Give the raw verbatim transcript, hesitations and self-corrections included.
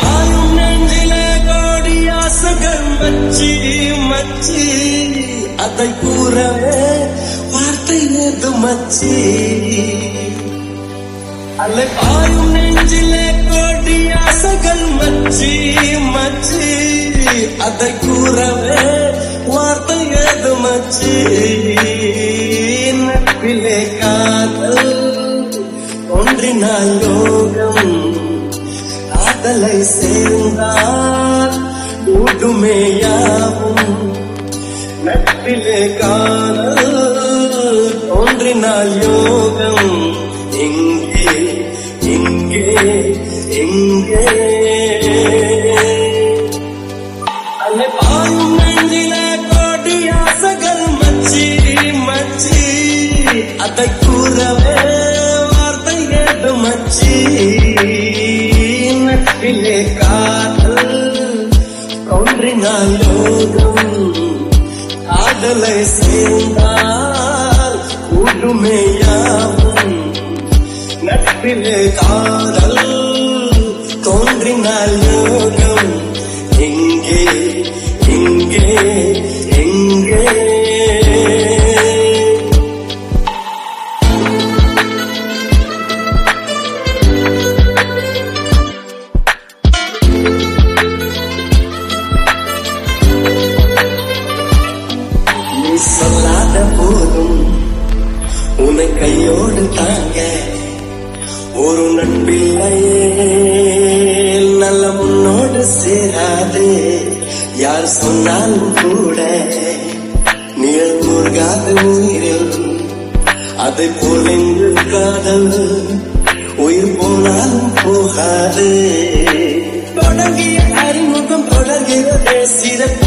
பாயும் நெஞ்சிலே கோடி ஆசைகள் மச்சி மச்சி அதை கூறவே வார்த்தை ஏது மச்சி அலை பாயும் நெஞ்சிலே கோடி ஆசைகள் மச்சி மச்சி அதை கூறவே வார்த்தை ஏது மச்சி நட்பிலே காதல் ஒன்றினால் யோகம் காதலை சேர்ந்தால் கூடுமே யாவும் நட்பிலே காதல் ஒன்றினால் யோகம் எங்கே எங்கே எங்கே அலை பாயும் நெஞ்சிலே கோடி ஆசைகள் மச்சி மச்சி அதை கூறவே வார்த்தை ஏது மச்சி நட்பிலே காதல் ஒன்றினால் யோகம் காதலை சேர்ந்தால் கூடுமே யாவும் நட்பிலே காதல் தோன்றினால் யோகம் எங்கே எங்கே எங்கே நீ சொல்லாத போதும் உன்னை கையோடு தாங்க ஒரு நட்பில்லையே நல்ல முன்னோடு சேராது யார் சொன்னாலும் கூட நீர் மூழ்காது உயிரில் அதை போல் எங்கு காதல் உயிர் போனாலும் போகாது தொடங்கிய அறிமுகம் தொடர்கிறது சிறப்பு